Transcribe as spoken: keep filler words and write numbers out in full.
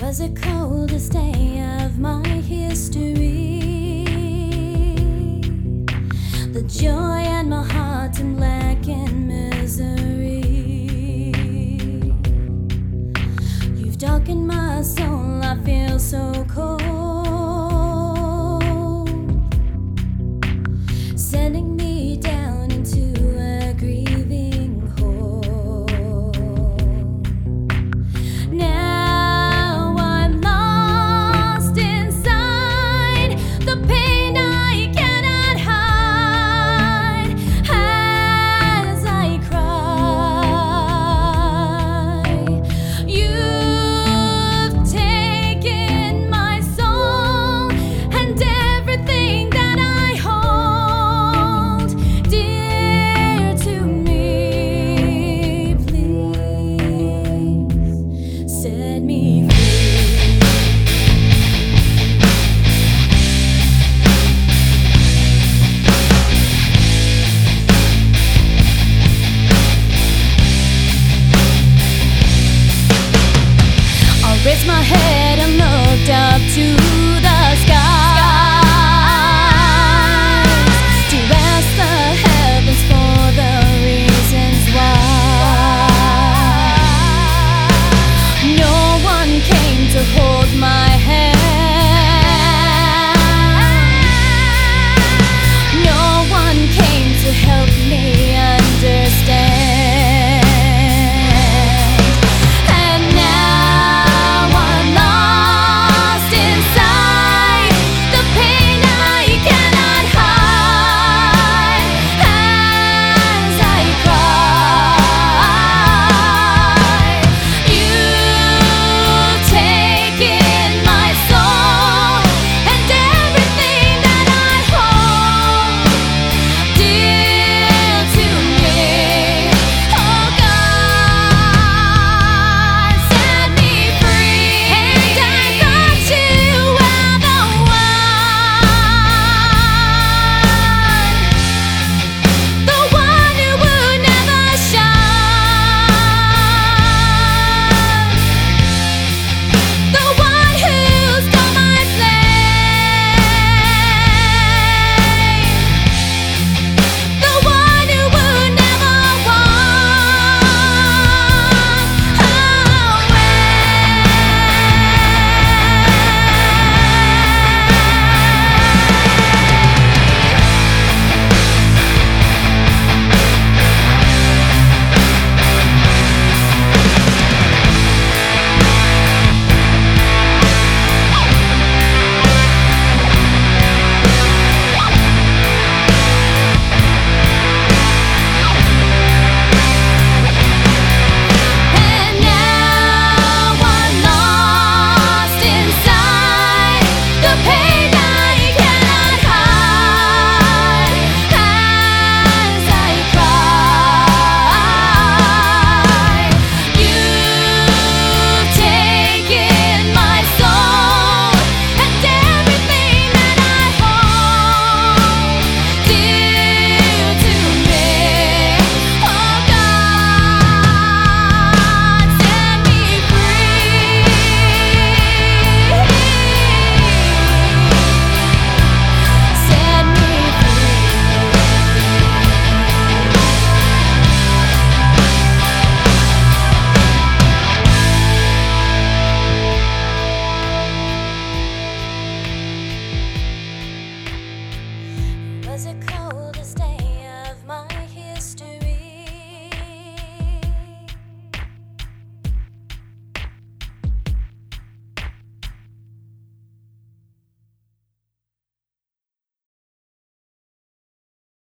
was the coldest day of my history. The joy and my heart in black and misery. You've darkened my soul, I feel so cold, sending me down into a grieving hole. Now I'm lost inside the pain I cannot hide as I cry. You've taken my soul and everything that I hold dear to me. Please set me free. I raised my head and looked up to